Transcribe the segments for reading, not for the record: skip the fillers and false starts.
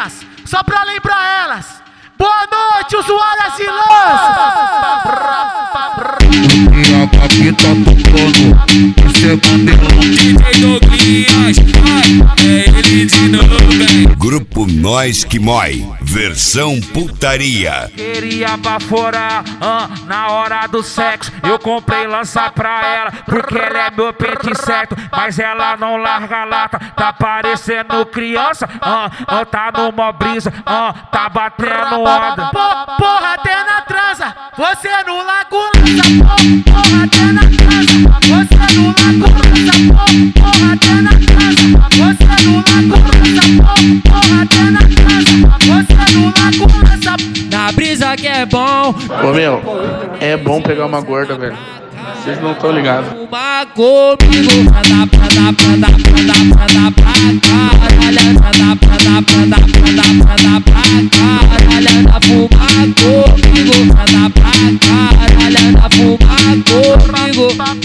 novinhas, só pra lembrar elas. Boa noite, usuárias e lanças. Aqui tá tocando, isso é bandeirão. DJ Douglas, é ele de novo, hein? Grupo Nós Que Mói, versão putaria. Queria baforar, na hora do sexo. Eu comprei lança pra ela, porque ela é meu pente certo. Mas ela não larga a lata, tá parecendo criança. Tá numa brisa, tá batendo onda. Porra, até na transa, você não larga o lança. Porra, até na transa, você não larga o lança. Porra, até na transa, você não larga o lança. Porra, até na transa, você não larga o lança. Na brisa que é bom. Ô meu, é bom pegar uma gorda, velho. Vocês não estão ligados. Fuma comigo, anda pra caralho, anda pra caralho, anda fumar comigo, anda pra caralho, anda fumar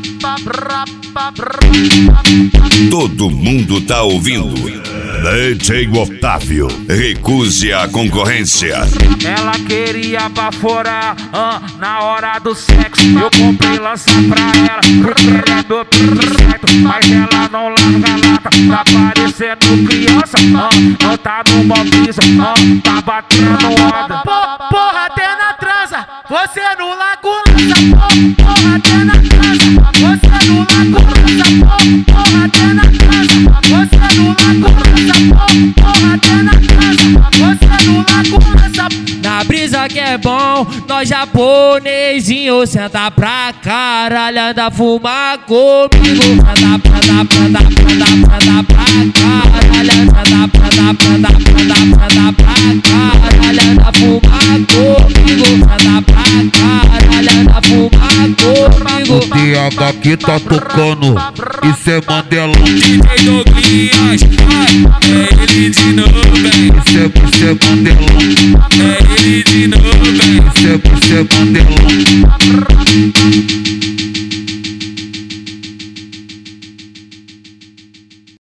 comigo. Todo mundo tá ouvindo. DJ Otávio, recuse a concorrência. Ela queria baforar, na hora do sexo. Eu comprei lança pra ela, porque ela é meu pente certo. Mas ela não larga a lata, tá parecendo criança. Tá numa brisa, tá batendo onda. Porra, até na transa, você não larga o lança. Porra, até na transa, você não larga o lança. Porra, até na transa, você não larga o lança. Porra, até na transa, você não larga o lança. Na brisa que é bom, nós japonesinho, senta pra caralho, anda fumar comigo. Anda pra caralho, anda pra caralho, anda fumar comigo. Anda pra caralho, anda fumar comigo. O DH aqui tá tocando, isso é Mandelão. DJ Douglas, é ele de novo, hein? Isso é Mandelão. É ele de novo, hein? Isso é Mandelão.